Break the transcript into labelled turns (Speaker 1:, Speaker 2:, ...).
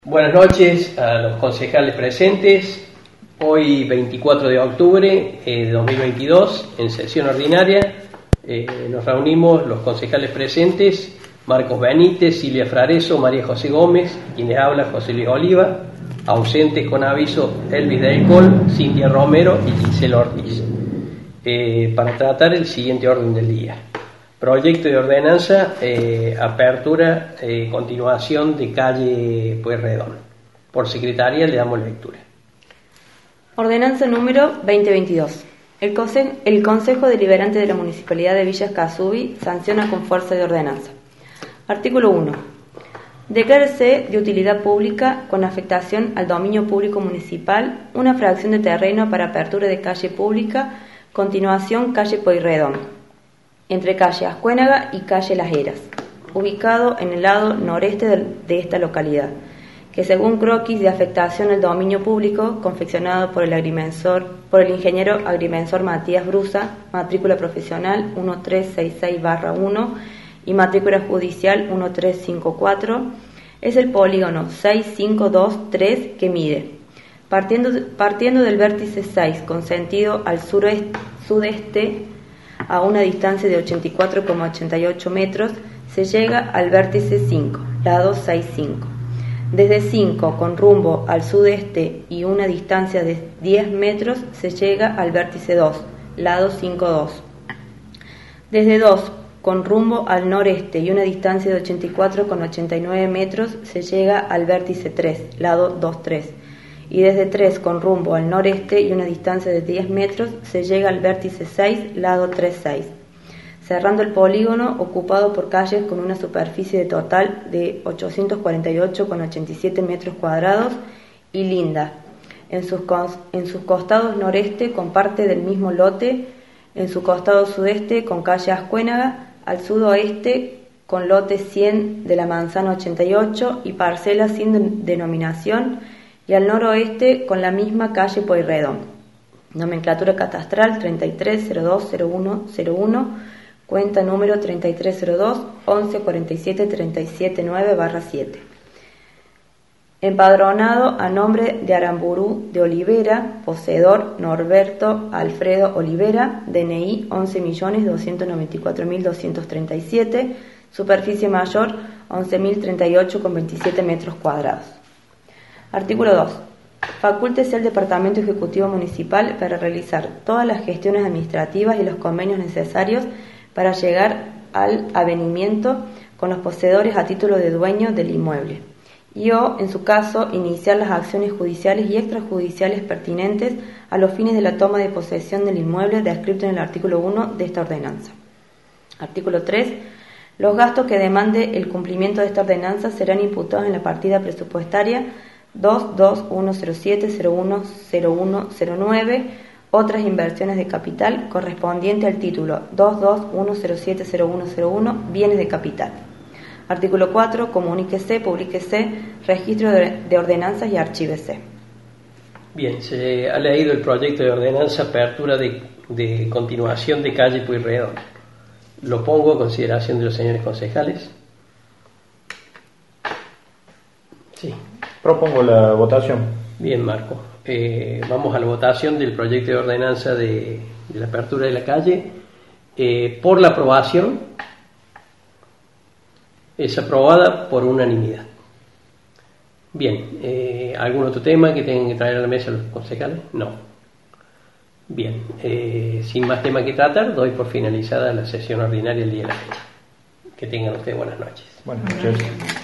Speaker 1: Buenas noches a los concejales presentes. Hoy 24 de octubre de 2022, en sesión ordinaria, nos reunimos los concejales presentes: Marcos Benítez, Silvia Frareso, María José Gómez, quienes habla José Luis Oliva, ausentes con aviso Elvis del Col, Cintia Romero y Gisela Ortiz, para tratar el siguiente orden del día. Proyecto de ordenanza, apertura, continuación de calle Pueyrredón. Por secretaría le damos lectura.
Speaker 2: Ordenanza número 2022. El Consejo Deliberante de la Municipalidad de Villa Escazubí sanciona con fuerza de ordenanza. Artículo 1. Declárese de utilidad pública con afectación al dominio público municipal una fracción de terreno para apertura de calle pública, continuación calle Pueyrredón, entre calle Ascuénaga y calle Las Heras, ubicado en el lado noreste de esta localidad, que según croquis de afectación al dominio público, confeccionado por el ingeniero agrimensor Matías Brusa, matrícula profesional 1366-1 y matrícula judicial 1354, es el polígono 6523 que mide, partiendo del vértice 6 con sentido al sudeste a una distancia de 84,88 metros, se llega al vértice 5, lado 65. Desde 5 con rumbo al sudeste y una distancia de 10 metros, se llega al vértice 2, lado 52. Desde 2 con rumbo al noreste y una distancia de 84,89 metros, se llega al vértice 3, lado 23. Y desde 3 con rumbo al noreste y una distancia de 10 metros, se llega al vértice 6, lado 36, cerrando el polígono ocupado por calles con una superficie total de 848,87 metros cuadrados y linda, en sus costados noreste con parte del mismo lote, en su costado sudeste con calle Ascuénaga, al sudoeste con lote 100 de la manzana 88 y parcelas sin denominación, y al noroeste con la misma calle Pueyrredón. Nomenclatura catastral 33020101, cuenta número 3302-1147-379-7. Empadronado a nombre de Aramburú de Olivera, poseedor Norberto Alfredo Olivera, DNI 11.294.237, superficie mayor 11.038,27 metros cuadrados. Artículo 2. Facúltese al Departamento Ejecutivo Municipal para realizar todas las gestiones administrativas y los convenios necesarios para llegar al avenimiento con los poseedores a título de dueño del inmueble y en su caso, iniciar las acciones judiciales y extrajudiciales pertinentes a los fines de la toma de posesión del inmueble descrito en el artículo 1 de esta ordenanza. Artículo 3. Los gastos que demande el cumplimiento de esta ordenanza serán imputados en la partida presupuestaria 2217010109, otras inversiones de capital, correspondiente al título 2210700101, bienes de capital. Artículo 4. Comuníquese, publíquese, registro de ordenanzas y archívese.
Speaker 1: Bien, se ha leído el proyecto de ordenanza apertura de continuación de calle Pueyrredón. Lo pongo a consideración de los señores concejales. Sí.
Speaker 3: Propongo la votación.
Speaker 1: Bien, Marco. Vamos a la votación del proyecto de ordenanza de la apertura de la calle. Por la aprobación, es aprobada por unanimidad. Bien, ¿algún otro tema que tengan que traer a la mesa los concejales? No. Bien, sin más tema que tratar, doy por finalizada la sesión ordinaria el día de la fecha. Que tengan ustedes buenas noches.
Speaker 3: Buenas noches.